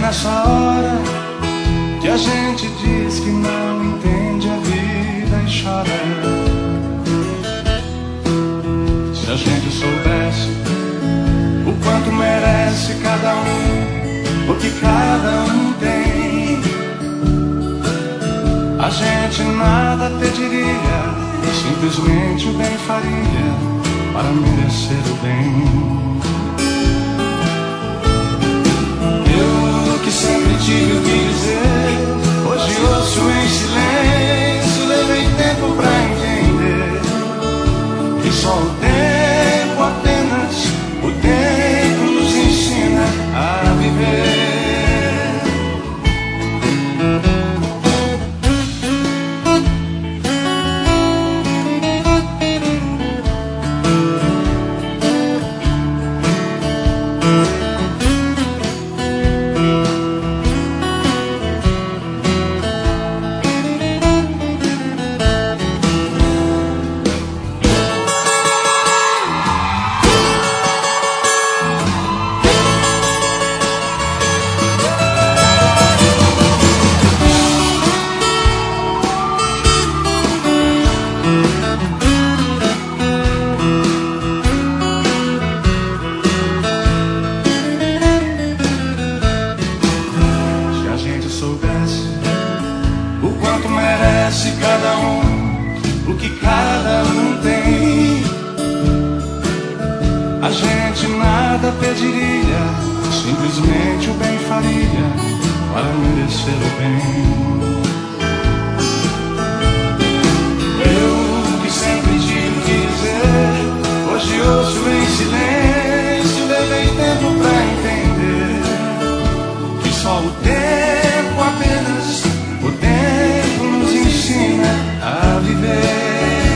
nessa hora que a gente diz que não entende a vida e chora. Se a gente soubesse o quanto merece cada um, o que cada um tem, a gente nada pediria, simplesmente o bem faria para merecer o bem. Eu que sempre tive o que dizer, hoje ouço em silêncio, levei tempo pra entender que só o tempo, apenas o tempo nos ensina a viver. Merece cada um o que cada um tem, a gente nada pediria, simplesmente o bem faria para merecer o bem. Eu que sempre tive que dizer, hoje ouço em silêncio, levei tempo pra entender que só o tempo, apenas o tempo nos ensina a viver.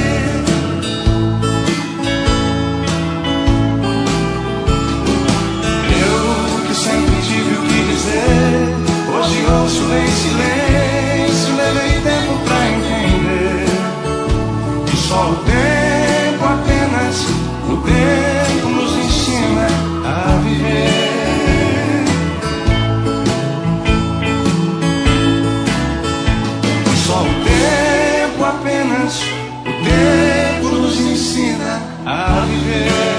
Eu que sempre tive o que dizer, hoje ouço em silêncio, levei tempo pra entender que só o tempo, apenas o tempo nos ensina a viver. Apenas o tempo nos ensina a viver.